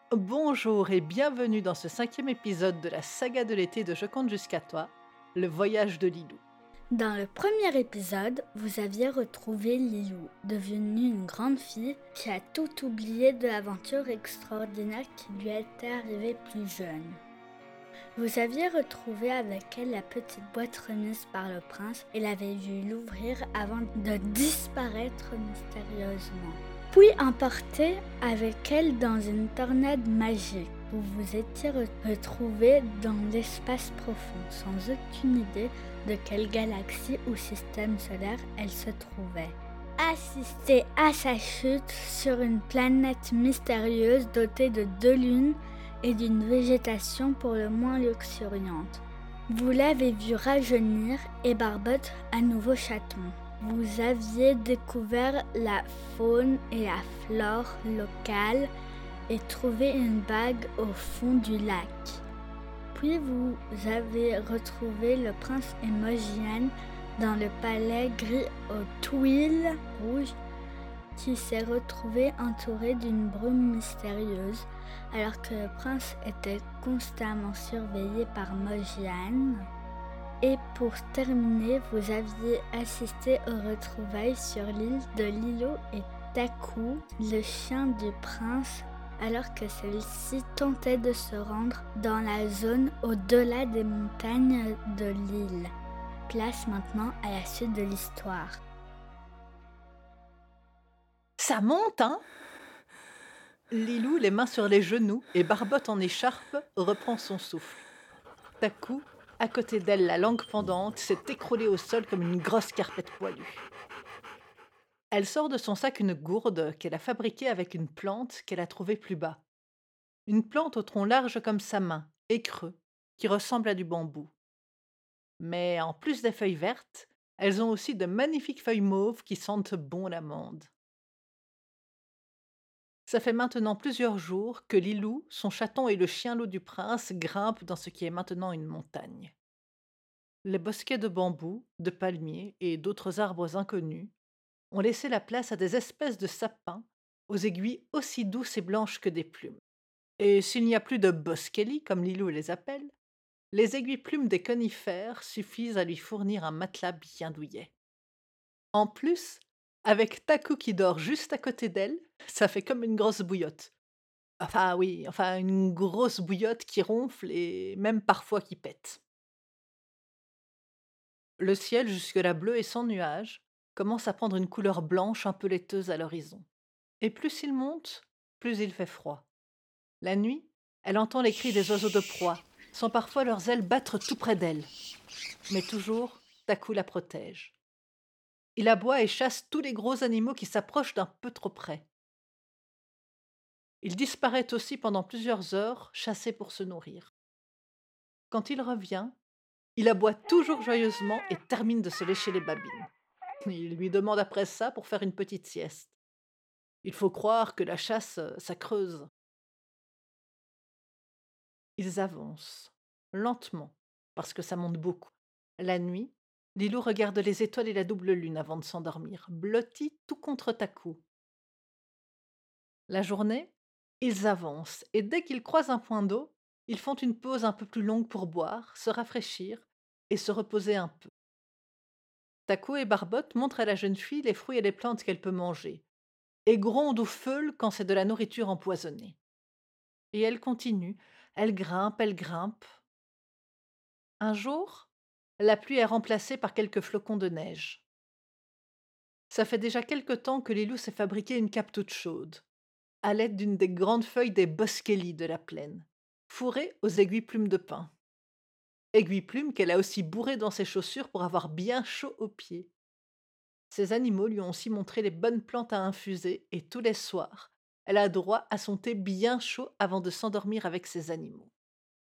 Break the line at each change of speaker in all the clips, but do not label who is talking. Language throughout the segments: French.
Bonjour et bienvenue dans ce cinquième épisode de la saga de l'été de Je compte jusqu'à toi, le voyage de Lilou.
Dans le premier épisode, vous aviez retrouvé Lilou, devenue une grande fille qui a tout oublié de l'aventure extraordinaire qui lui était arrivée plus jeune. Vous aviez retrouvé avec elle la petite boîte remise par le prince et l'avez vue l'ouvrir avant de disparaître mystérieusement. Puis emportée avec elle dans une tornade magique. Vous vous étiez retrouvés dans l'espace profond, sans aucune idée de quelle galaxie ou système solaire elle se trouvait. Assistez à sa chute sur une planète mystérieuse dotée de 2 lunes et d'une végétation pour le moins luxuriante. Vous l'avez vu rajeunir et barbote à nouveau chaton. Vous aviez découvert la faune et la flore locales et trouvé une bague au fond du lac. Puis vous avez retrouvé le prince Emojian dans le palais gris aux tuiles rouges qui s'est retrouvé entouré d'une brume mystérieuse alors que le prince était constamment surveillé par Mojian. Et pour terminer, vous aviez assisté aux retrouvailles sur l'île de Lilo et Taku, le chien du prince, alors que celle-ci tentait de se rendre dans la zone au-delà des montagnes de l'île. Place maintenant à la suite de l'histoire.
Ça monte, hein? Lilou, les mains sur les genoux et barbotte en écharpe, reprend son souffle. Taku, à côté d'elle, la langue pendante, s'est écroulée au sol comme une grosse carpette poilue. Elle sort de son sac une gourde qu'elle a fabriquée avec une plante qu'elle a trouvée plus bas. Une plante au tronc large comme sa main, et creux, qui ressemble à du bambou. Mais en plus des feuilles vertes, elles ont aussi de magnifiques feuilles mauves qui sentent bon l'amande. Ça fait maintenant plusieurs jours que Lilou, son chaton et le chien-loup du prince grimpent dans ce qui est maintenant une montagne. Les bosquets de bambous, de palmiers et d'autres arbres inconnus ont laissé la place à des espèces de sapins aux aiguilles aussi douces et blanches que des plumes. Et s'il n'y a plus de bosquelis, comme Lilou les appelle, les aiguilles-plumes des conifères suffisent à lui fournir un matelas bien douillet. En plus, avec Taku qui dort juste à côté d'elle, ça fait comme une grosse bouillotte. Enfin oui, enfin une grosse bouillotte qui ronfle et même parfois qui pète. Le ciel, jusque-là bleu et sans nuages, commence à prendre une couleur blanche un peu laiteuse à l'horizon. Et plus il monte, plus il fait froid. La nuit, elle entend les cris des oiseaux de proie, sans parfois leurs ailes battre tout près d'elle. Mais toujours, Taku la protège. Il aboie et chasse tous les gros animaux qui s'approchent d'un peu trop près. Il disparaît aussi pendant plusieurs heures, chassé pour se nourrir. Quand il revient, il aboie toujours joyeusement et termine de se lécher les babines. Il lui demande après ça pour faire une petite sieste. Il faut croire que la chasse, ça creuse. Ils avancent, lentement, parce que ça monte beaucoup. La nuit, Lilou regarde les étoiles et la double lune avant de s'endormir, blotti tout contre Taku. La journée, ils avancent et dès qu'ils croisent un point d'eau, ils font une pause un peu plus longue pour boire, se rafraîchir et se reposer un peu. Taku et Barbotte montrent à la jeune fille les fruits et les plantes qu'elle peut manger, et gronde ou feule quand c'est de la nourriture empoisonnée. Et elle continue, elle grimpe, elle grimpe. Un jour, la pluie est remplacée par quelques flocons de neige. Ça fait déjà quelque temps que Lilou s'est fabriqué une cape toute chaude, à l'aide d'une des grandes feuilles des bosquelis de la plaine, fourrée aux aiguilles-plumes de pin. Aiguilles-plumes qu'elle a aussi bourrées dans ses chaussures pour avoir bien chaud aux pieds. Ces animaux lui ont aussi montré les bonnes plantes à infuser et tous les soirs, elle a droit à son thé bien chaud avant de s'endormir avec ces animaux.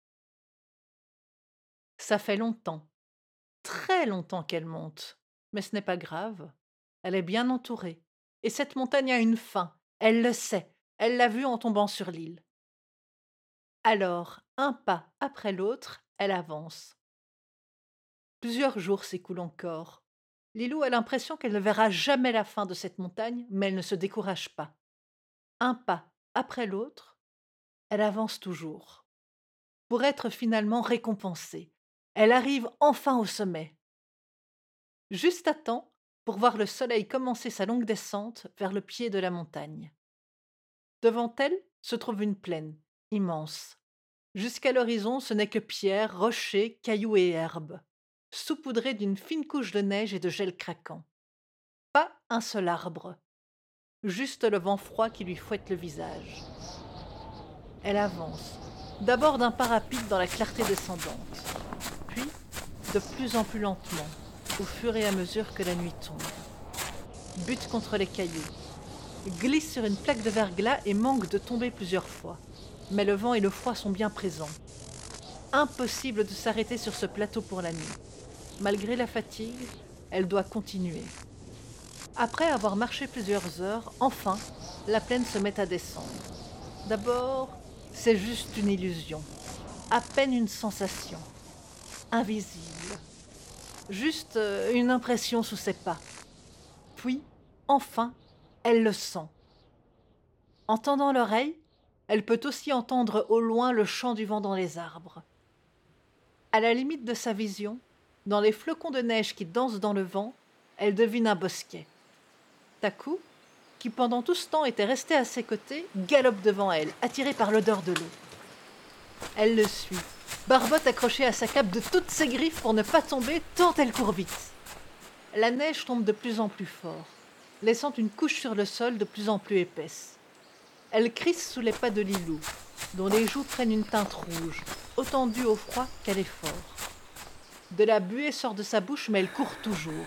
Ça fait longtemps, très longtemps qu'elle monte, mais ce n'est pas grave. Elle est bien entourée. Et cette montagne a une fin, elle le sait, elle l'a vu en tombant sur l'île. Alors, un pas après l'autre, elle avance. Plusieurs jours s'écoulent encore. Lilou a l'impression qu'elle ne verra jamais la fin de cette montagne, mais elle ne se décourage pas. Un pas après l'autre, Elle avance toujours, pour être finalement récompensée. Elle arrive enfin au sommet, juste à temps pour voir le soleil commencer sa longue descente vers le pied de la montagne. Devant elle se trouve une plaine, immense. Jusqu'à l'horizon, ce n'est que pierres, rochers, cailloux et herbes, saupoudrés d'une fine couche de neige et de gel craquant. Pas un seul arbre, juste le vent froid qui lui fouette le visage. Elle avance, d'abord d'un pas rapide dans la clarté descendante, puis de plus en plus lentement, au fur et à mesure que la nuit tombe. Bute contre les cailloux, glisse sur une plaque de verglas et manque de tomber plusieurs fois. Mais le vent et le froid sont bien présents. Impossible de s'arrêter sur ce plateau pour la nuit. Malgré la fatigue, elle doit continuer. Après avoir marché plusieurs heures, enfin, la plaine se met à descendre. D'abord, c'est juste une illusion, à peine une sensation, invisible. Juste une impression sous ses pas. Puis, enfin, elle le sent. En tendant l'oreille, elle peut aussi entendre au loin le chant du vent dans les arbres. À la limite de sa vision, dans les flocons de neige qui dansent dans le vent, elle devine un bosquet. Taku, qui pendant tout ce temps était resté à ses côtés, galope devant elle, attirée par l'odeur de l'eau. Elle le suit, Barbotte accrochée à sa cape de toutes ses griffes pour ne pas tomber tant elle court vite. La neige tombe de plus en plus fort, laissant une couche sur le sol de plus en plus épaisse. Elle crisse sous les pas de Lilou, dont les joues prennent une teinte rouge, autant due au froid qu'à l'effort. De la buée sort de sa bouche, mais elle court toujours.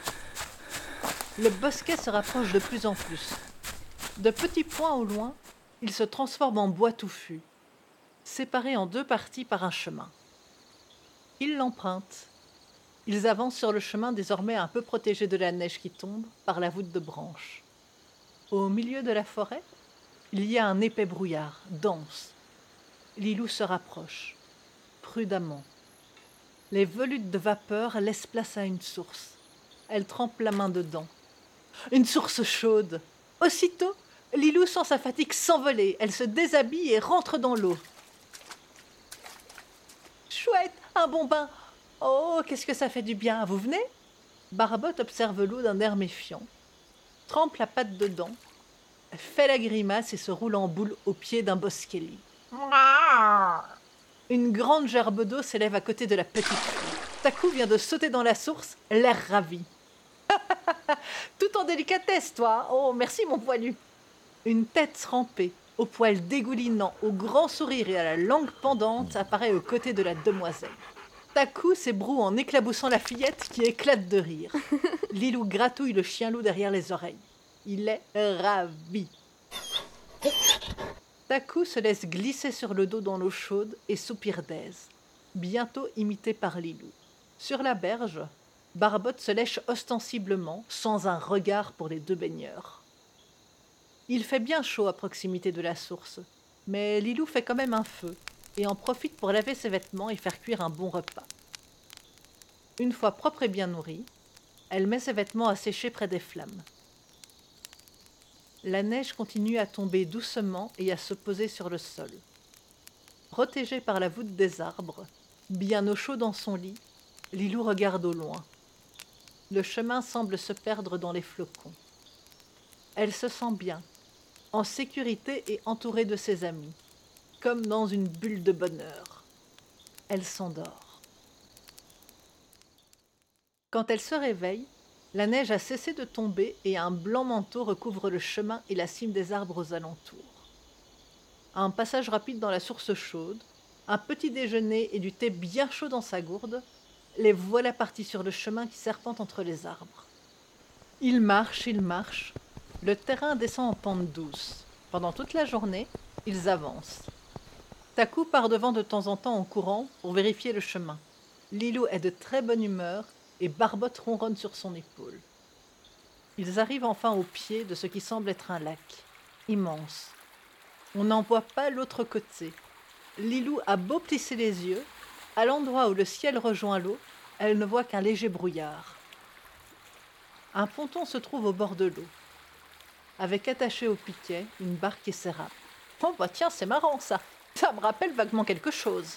Le bosquet se rapproche de plus en plus. De petits points au loin, il se transforme en bois touffu, séparé en deux parties par un chemin. Ils l'empruntent. Ils avancent sur le chemin désormais un peu protégé de la neige qui tombe par la voûte de branches. Au milieu de la forêt, il y a un épais brouillard, dense. Lilou se rapproche, prudemment. Les volutes de vapeur laissent place à une source. Elle trempe la main dedans. Une source chaude. Aussitôt, Lilou sent sa fatigue s'envoler. Elle se déshabille et rentre dans l'eau. Chouette, un bon bain. Oh, qu'est-ce que ça fait du bien. Vous venez? Barbotte observe l'eau d'un air méfiant, trempe la patte dedans, fait la grimace et se roule en boule au pied d'un bosquet. Une grande gerbe d'eau s'élève à côté de la petite fille. Taku vient de sauter dans la source, l'air ravi. Tout en délicatesse, toi. Oh, merci, mon poilu. Une tête trempée, au poil dégoulinant, au grand sourire et à la langue pendante, apparaît aux côtés de la demoiselle. Taku s'ébroue en éclaboussant la fillette qui éclate de rire. Lilou gratouille le chien-loup derrière les oreilles. Il est ravi. Taku se laisse glisser sur le dos dans l'eau chaude et soupire d'aise, bientôt imité par Lilou. Sur la berge, Barbotte se lèche ostensiblement, sans un regard pour les deux baigneurs. Il fait bien chaud à proximité de la source, mais Lilou fait quand même un feu et en profite pour laver ses vêtements et faire cuire un bon repas. Une fois propre et bien nourrie, elle met ses vêtements à sécher près des flammes. La neige continue à tomber doucement et à se poser sur le sol. Protégée par la voûte des arbres, bien au chaud dans son lit, Lilou regarde au loin. Le chemin semble se perdre dans les flocons. Elle se sent bien, en sécurité et entourée de ses amis, comme dans une bulle de bonheur. Elle s'endort. Quand elle se réveille, la neige a cessé de tomber et un blanc manteau recouvre le chemin et la cime des arbres aux alentours. Un passage rapide dans la source chaude, un petit déjeuner et du thé bien chaud dans sa gourde, les voilà partis sur le chemin qui serpente entre les arbres. Ils marchent, le terrain descend en pente douce. Pendant toute la journée, ils avancent. Taku part devant de temps en temps en courant pour vérifier le chemin. Lilou est de très bonne humeur et Barbotte ronronne sur son épaule. Ils arrivent enfin au pied de ce qui semble être un lac, immense. On n'en voit pas l'autre côté. Lilou a beau plisser les yeux, à l'endroit où le ciel rejoint l'eau, elle ne voit qu'un léger brouillard. Un ponton se trouve au bord de l'eau, avec attaché au piquet une barque et ses rames. Oh bah tiens, c'est marrant ça. Ça me rappelle vaguement quelque chose.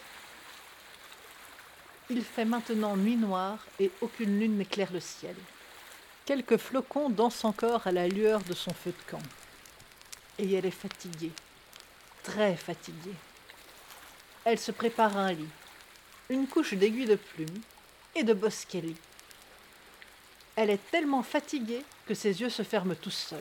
Il fait maintenant nuit noire et aucune lune n'éclaire le ciel. Quelques flocons dansent encore à la lueur de son feu de camp. Et elle est fatiguée, très fatiguée. Elle se prépare un lit, une couche d'aiguilles de plume et de bosquelis. Elle est tellement fatiguée que ses yeux se ferment tout seuls.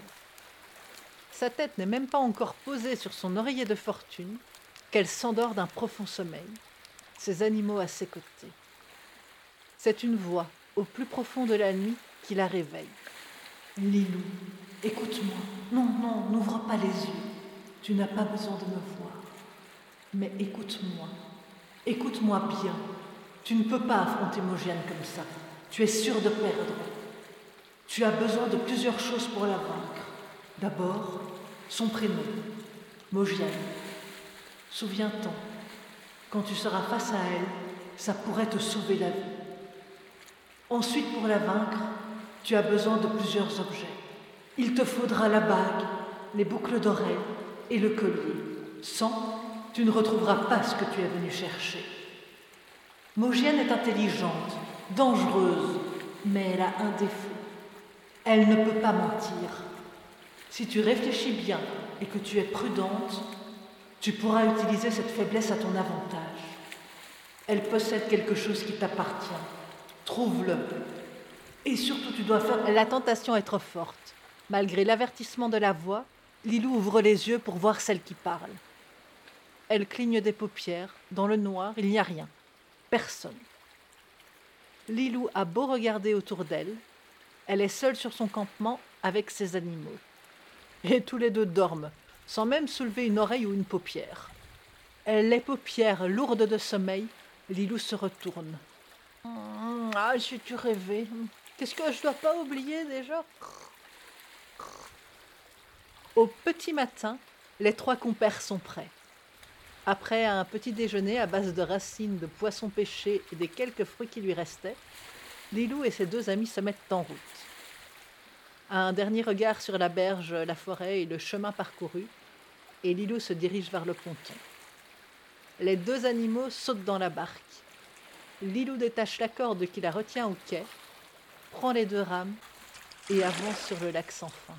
Sa tête n'est même pas encore posée sur son oreiller de fortune qu'elle s'endort d'un profond sommeil, ses animaux à ses côtés. C'est une voix, au plus profond de la nuit, qui la réveille. « Lilou, écoute-moi. Non, non, n'ouvre pas les yeux. Tu n'as pas besoin de me voir. Mais écoute-moi. Écoute-moi bien. Tu ne peux pas affronter Mogiane comme ça. Tu es sûr de perdre. Tu as besoin de plusieurs choses pour la vaincre. D'abord, son prénom, Mogiane. Souviens-t'en, quand tu seras face à elle, ça pourrait te sauver la vie. Ensuite, pour la vaincre, tu as besoin de plusieurs objets. Il te faudra la bague, les boucles d'oreilles et le collier. Sans, tu ne retrouveras pas ce que tu es venu chercher. Mogiane est intelligente, dangereuse, mais elle a un défaut. Elle ne peut pas mentir. Si tu réfléchis bien et que tu es prudente, tu pourras utiliser cette faiblesse à ton avantage. Elle possède quelque chose qui t'appartient. Trouve-le. Et surtout, tu dois faire... La tentation est trop forte. Malgré l'avertissement de la voix, Lilou ouvre les yeux pour voir celle qui parle. Elle cligne des paupières. Dans le noir, il n'y a rien. Personne. Lilou a beau regarder autour d'elle, elle est seule sur son campement avec ses animaux. Et tous les deux dorment, sans même soulever une oreille ou une paupière. Les paupières lourdes de sommeil, Lilou se retourne. Ah, j'ai-tu rêvé? Qu'est-ce que je dois pas oublier déjà? Au petit matin, les 3 compères sont prêts. Après un petit déjeuner à base de racines, de poissons pêchés et des quelques fruits qui lui restaient, Lilou et ses 2 amis se mettent en route. Un dernier regard sur la berge, la forêt et le chemin parcouru, et Lilou se dirige vers le ponton. Les 2 animaux sautent dans la barque. Lilou détache la corde qui la retient au quai, prend les 2 rames et avance sur le lac sans fin.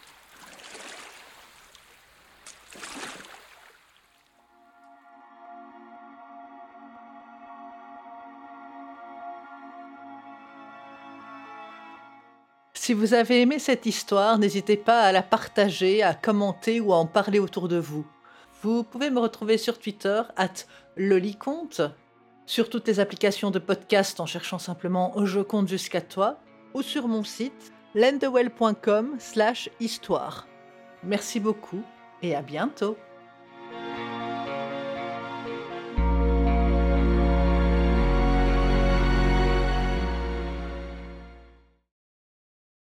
Si vous avez aimé cette histoire, n'hésitez pas à la partager, à commenter ou à en parler autour de vous. Vous pouvez me retrouver sur Twitter @loliconte, sur toutes les applications de podcast en cherchant simplement Je compte jusqu'à toi, ou sur mon site lendewell.com/histoire. Merci beaucoup et à bientôt.